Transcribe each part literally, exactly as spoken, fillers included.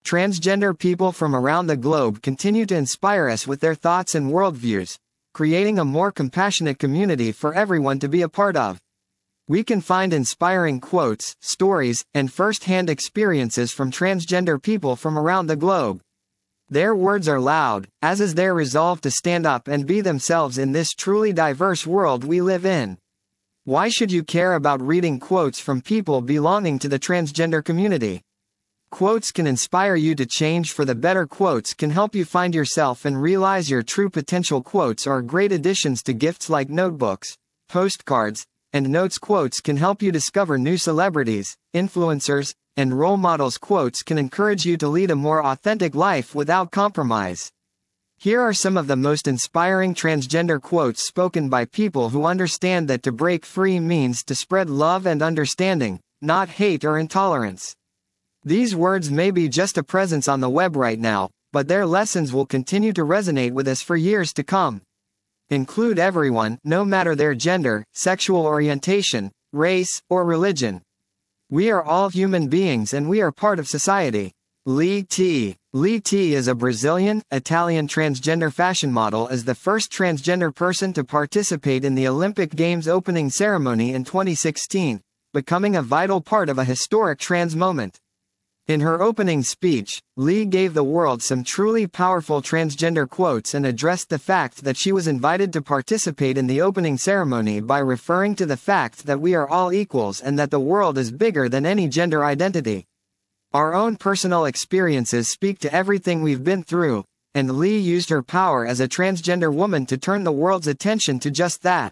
Transgender people from around the globe continue to inspire us with their thoughts and worldviews, creating a more compassionate community for everyone to be a part of. We can find inspiring quotes, stories, and first-hand experiences from transgender people from around the globe. Their words are loud, as is their resolve to stand up and be themselves in this truly diverse world we live in. Why should you care about reading quotes from people belonging to the transgender community? Quotes can inspire you to change for the better. Quotes can help you find yourself and realize your true potential. Quotes are great additions to gifts like notebooks, postcards, and notes. Quotes can help you discover new celebrities, influencers, and role models. Quotes can encourage you to lead a more authentic life without compromise. Here are some of the most inspiring transgender quotes spoken by people who understand that to break free means to spread love and understanding, not hate or intolerance. These words may be just a presence on the web right now, but their lessons will continue to resonate with us for years to come. Include everyone, no matter their gender, sexual orientation, race, or religion. We are all human beings and we are part of society. Lee T. Lee T is a Brazilian, Italian transgender fashion model as the first transgender person to participate in the Olympic Games opening ceremony in twenty sixteen, becoming a vital part of a historic trans moment. In her opening speech, Lee gave the world some truly powerful transgender quotes and addressed the fact that she was invited to participate in the opening ceremony by referring to the fact that we are all equals and that the world is bigger than any gender identity. Our own personal experiences speak to everything we've been through, and Lee used her power as a transgender woman to turn the world's attention to just that.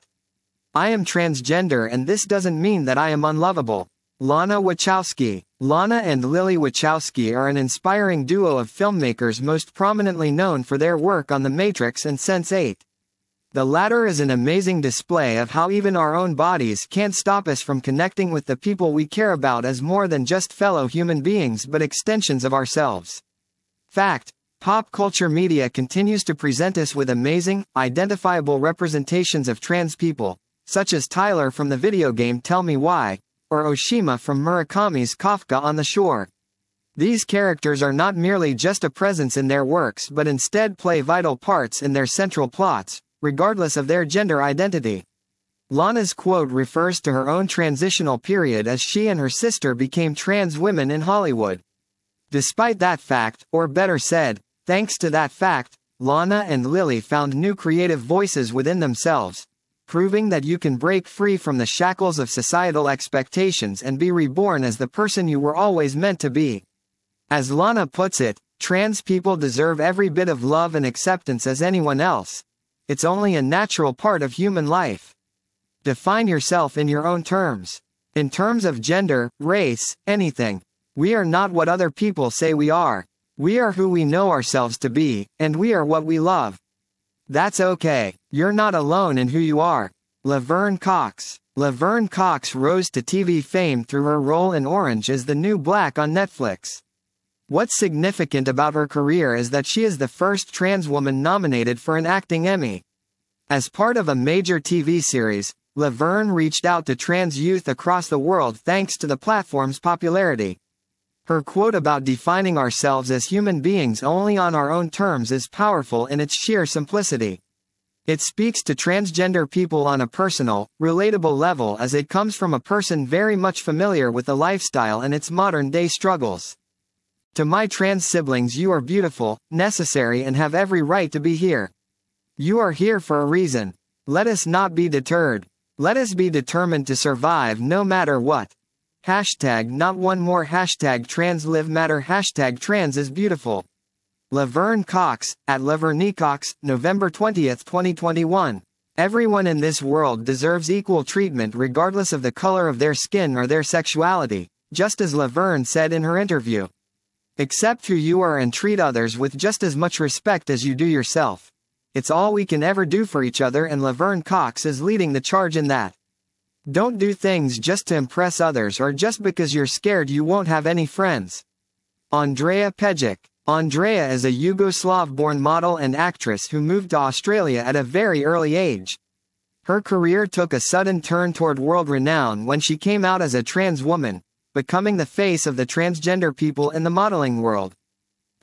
I am transgender and this doesn't mean that I am unlovable. Lana Wachowski. Lana and Lily Wachowski are an inspiring duo of filmmakers most prominently known for their work on The Matrix and Sense eight. The latter is an amazing display of how even our own bodies can't stop us from connecting with the people we care about as more than just fellow human beings but extensions of ourselves. Fact: pop culture media continues to present us with amazing, identifiable representations of trans people, such as Tyler from the video game Tell Me Why, or Oshima from Murakami's Kafka on the Shore. These characters are not merely just a presence in their works but instead play vital parts in their central plots, regardless of their gender identity. Lana's quote refers to her own transitional period as she and her sister became trans women in Hollywood. Despite that fact, or better said, thanks to that fact, Lana and Lily found new creative voices within themselves, proving that you can break free from the shackles of societal expectations and be reborn as the person you were always meant to be. As Lana puts it, trans people deserve every bit of love and acceptance as anyone else. It's only a natural part of human life. Define yourself in your own terms. In terms of gender, race, anything. We are not what other people say we are. We are who we know ourselves to be, and we are what we love. That's okay. You're not alone in who you are. Laverne Cox. Laverne Cox rose to T V fame through her role in Orange is the New Black on Netflix. What's significant about her career is that she is the first trans woman nominated for an acting Emmy. As part of a major T V series, Laverne reached out to trans youth across the world thanks to the platform's popularity. Her quote about defining ourselves as human beings only on our own terms is powerful in its sheer simplicity. It speaks to transgender people on a personal, relatable level as it comes from a person very much familiar with the lifestyle and its modern-day struggles. To my trans siblings, you are beautiful, necessary and have every right to be here. You are here for a reason. Let us not be deterred. Let us be determined to survive no matter what. Hashtag not one more. Hashtag trans live matter. Hashtag trans is beautiful. Laverne Cox, at Lavernecox, November twentieth twenty twenty-one. Everyone in this world deserves equal treatment regardless of the color of their skin or their sexuality, just as Laverne said in her interview. Accept who you are and treat others with just as much respect as you do yourself. It's all we can ever do for each other, and Laverne Cox is leading the charge in that. Don't do things just to impress others or just because you're scared you won't have any friends. Andrea Pejic. Andrea is a Yugoslav-born model and actress who moved to Australia at a very early age. Her career took a sudden turn toward world renown when she came out as a trans woman, becoming the face of the transgender people in the modeling world.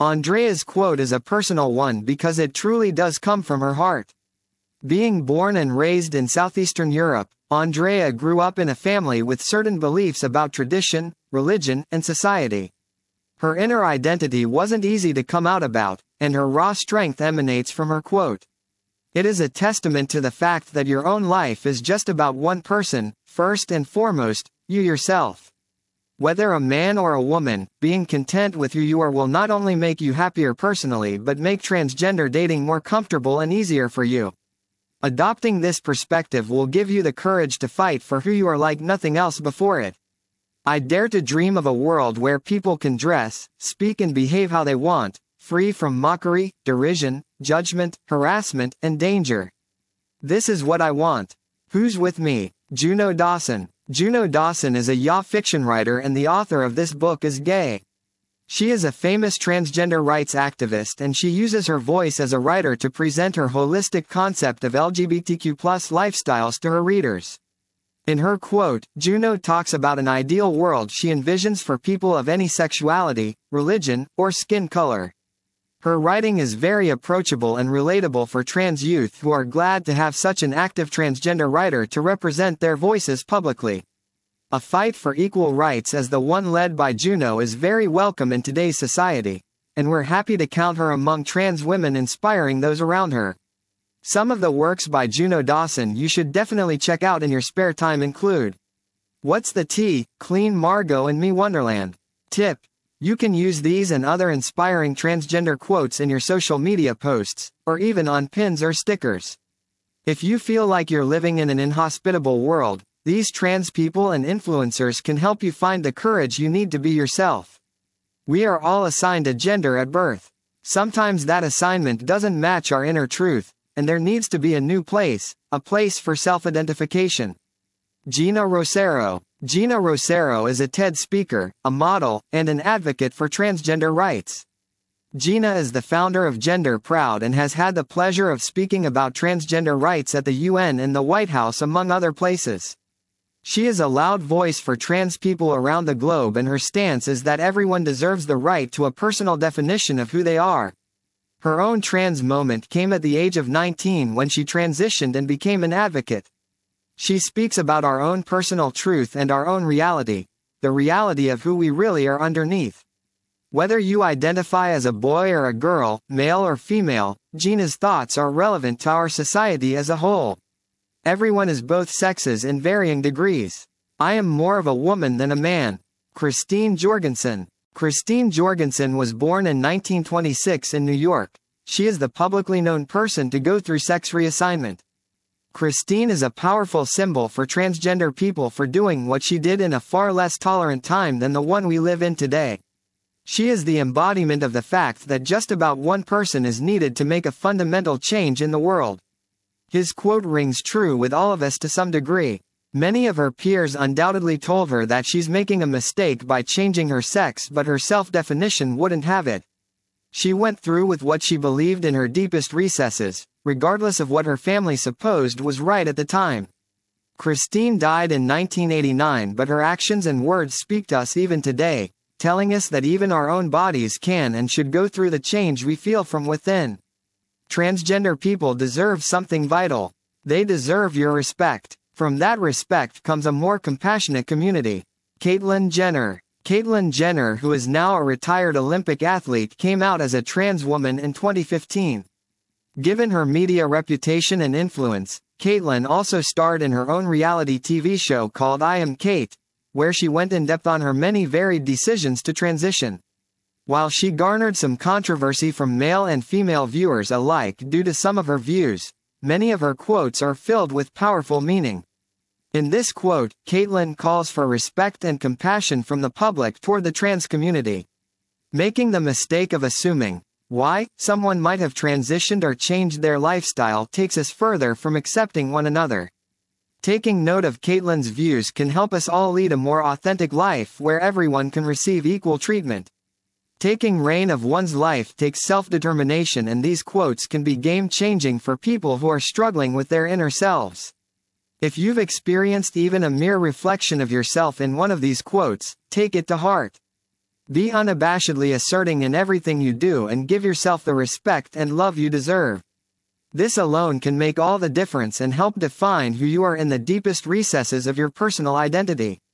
Andrea's quote is a personal one because it truly does come from her heart. Being born and raised in southeastern Europe, Andrea grew up in a family with certain beliefs about tradition, religion, and society. Her inner identity wasn't easy to come out about, and her raw strength emanates from her quote. It is a testament to the fact that your own life is just about one person, first and foremost, you yourself. Whether a man or a woman, being content with who you are will not only make you happier personally but make transgender dating more comfortable and easier for you. Adopting this perspective will give you the courage to fight for who you are like nothing else before it. I dare to dream of a world where people can dress, speak and behave how they want, free from mockery, derision, judgment, harassment, and danger. This is what I want. Who's with me? Juno Dawson. Juno Dawson is a Y A fiction writer and the author of this book is gay. She is a famous transgender rights activist and she uses her voice as a writer to present her holistic concept of L G B T Q plus lifestyles to her readers. In her quote, Juno talks about an ideal world she envisions for people of any sexuality, religion, or skin color. Her writing is very approachable and relatable for trans youth who are glad to have such an active transgender writer to represent their voices publicly. A fight for equal rights as the one led by Juno is very welcome in today's society, and we're happy to count her among trans women inspiring those around her. Some of the works by Juno Dawson you should definitely check out in your spare time include What's the Tea? Clean Margot and Me Wonderland. Tip: you can use these and other inspiring transgender quotes in your social media posts, or even on pins or stickers. If you feel like you're living in an inhospitable world, these trans people and influencers can help you find the courage you need to be yourself. We are all assigned a gender at birth. Sometimes that assignment doesn't match our inner truth, and there needs to be a new place, a place for self-identification. Gina Rosero. Gina Rosero is a TED speaker, a model, and an advocate for transgender rights. Gina is the founder of Gender Proud and has had the pleasure of speaking about transgender rights at the U N and the White House among other places. She is a loud voice for trans people around the globe and her stance is that everyone deserves the right to a personal definition of who they are. Her own trans moment came at the age of nineteen when she transitioned and became an advocate. She speaks about our own personal truth and our own reality, the reality of who we really are underneath. Whether you identify as a boy or a girl, male or female, Gina's thoughts are relevant to our society as a whole. Everyone is both sexes in varying degrees. I am more of a woman than a man. Christine Jorgensen. Christine Jorgensen was born in nineteen twenty-six in New York. She is the publicly known person to go through sex reassignment. Christine is a powerful symbol for transgender people for doing what she did in a far less tolerant time than the one we live in today. She is the embodiment of the fact that just about one person is needed to make a fundamental change in the world. His quote rings true with all of us to some degree. Many of her peers undoubtedly told her that she's making a mistake by changing her sex, but her self-definition wouldn't have it. She went through with what she believed in her deepest recesses, regardless of what her family supposed was right at the time. Christine died in nineteen eighty-nine, but her actions and words speak to us even today, telling us that even our own bodies can and should go through the change we feel from within. Transgender people deserve something vital. They deserve your respect. From that respect comes a more compassionate community. Caitlyn Jenner. Caitlyn Jenner, who is now a retired Olympic athlete, came out as a trans woman in twenty fifteen. Given her media reputation and influence, Caitlyn also starred in her own reality T V show called I Am Kate, where she went in depth on her many varied decisions to transition. While she garnered some controversy from male and female viewers alike due to some of her views, many of her quotes are filled with powerful meaning. In this quote, Caitlyn calls for respect and compassion from the public toward the trans community. Making the mistake of assuming why someone might have transitioned or changed their lifestyle takes us further from accepting one another. Taking note of Caitlyn's views can help us all lead a more authentic life where everyone can receive equal treatment. Taking reign of one's life takes self-determination, and these quotes can be game-changing for people who are struggling with their inner selves. If you've experienced even a mere reflection of yourself in one of these quotes, take it to heart. Be unabashedly asserting in everything you do and give yourself the respect and love you deserve. This alone can make all the difference and help define who you are in the deepest recesses of your personal identity.